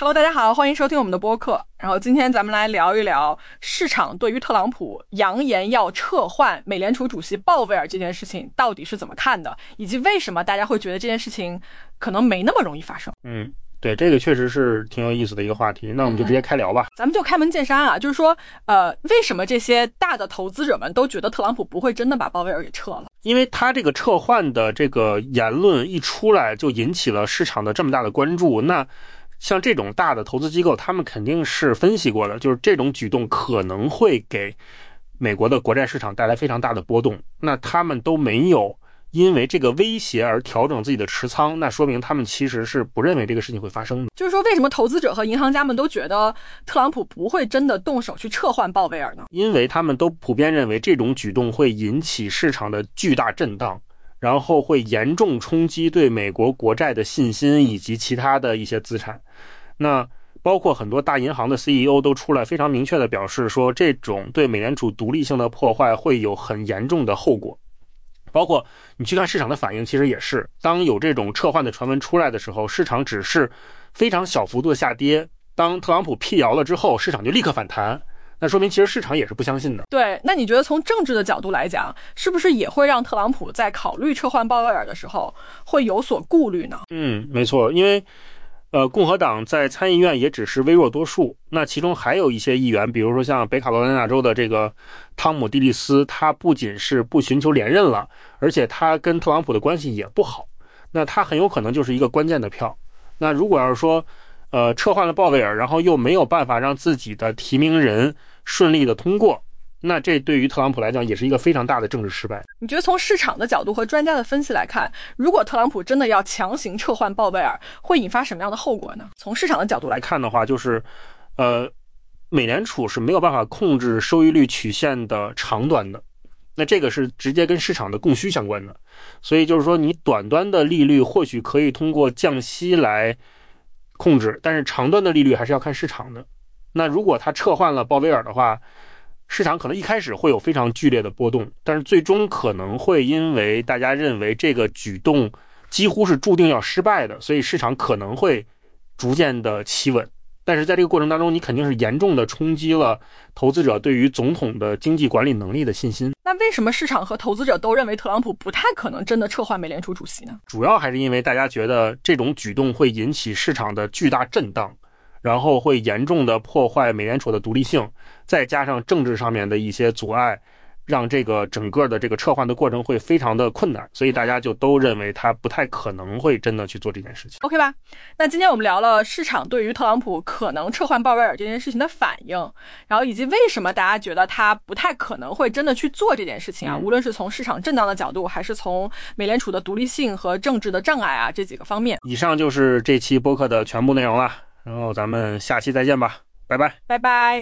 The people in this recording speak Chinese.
Hello， 大家好，欢迎收听我们的播客。然后今天咱们来聊一聊市场对于特朗普扬言要撤换美联储主席鲍威尔这件事情到底是怎么看的，以及为什么大家会觉得这件事情可能没那么容易发生。 对，这个确实是挺有意思的一个话题，那我们就直接开聊吧。 咱们就开门见山啊，就是说为什么这些大的投资者们都觉得特朗普不会真的把鲍威尔给撤了？ 因为他这个撤换的这个言论一出来，就引起了市场的这么大的关注。那像这种大的投资机构，他们肯定是分析过的，就是这种举动可能会给美国的国债市场带来非常大的波动。那他们都没有因为这个威胁而调整自己的持仓，那说明他们其实是不认为这个事情会发生的。 就是说，为什么投资者和银行家们都觉得特朗普不会真的动手去撤换鲍威尔呢？ 因为他们都普遍认为这种举动会引起市场的巨大震荡，然后会严重冲击对美国国债的信心以及其他的一些资产。那包括很多大银行的 CEO 都出来非常明确的表示说，这种对美联储独立性的破坏会有很严重的后果。包括你去看市场的反应，其实也是当有这种撤换的传闻出来的时候，市场只是非常小幅度的下跌，当特朗普辟谣了之后，市场就立刻反弹，那说明其实市场也是不相信的。 对，那你觉得从政治的角度来讲，是不是也会让特朗普在考虑撤换鲍威尔的时候会有所顾虑呢？ 没错，因为共和党在参议院也只是微弱多数，那其中还有一些议员，比如说像北卡罗来纳州的这个汤姆·蒂利斯，他不仅是不寻求连任了，而且他跟特朗普的关系也不好，那他很有可能就是一个关键的票。那如果要是说撤换了鲍威尔，然后又没有办法让自己的提名人顺利的通过，那这对于特朗普来讲也是一个非常大的政治失败。 你觉得从市场的角度和专家的分析来看，如果特朗普真的要强行撤换鲍威尔，会引发什么样的后果呢？从市场的角度来看的话，就是美联储是没有办法控制收益率曲线的长短的，那这个是直接跟市场的供需相关的。所以就是说，你短端的利率或许可以通过降息来控制，但是长端的利率还是要看市场的。那如果他撤换了鲍威尔的话，市场可能一开始会有非常剧烈的波动，但是最终可能会因为大家认为这个举动几乎是注定要失败的，所以市场可能会逐渐的企稳。但是在这个过程当中，你肯定是严重的冲击了投资者对于总统的经济管理能力的信心。 那为什么市场和投资者都认为特朗普不太可能真的撤换美联储主席呢？ 主要还是因为大家觉得这种举动会引起市场的巨大震荡，然后会严重的破坏美联储的独立性，再加上政治上面的一些阻碍，让这个整个的这个撤换的过程会非常的困难，所以大家就都认为他不太可能会真的去做这件事情。 OK 吧，那今天我们聊了市场对于特朗普可能撤换鲍威尔这件事情的反应，然后以及为什么大家觉得他不太可能会真的去做这件事情啊，无论是从市场震荡的角度，还是从美联储的独立性和政治的障碍啊这几个方面。 以上就是这期播客的全部内容了，然后咱们下期再见吧，拜拜。 拜拜。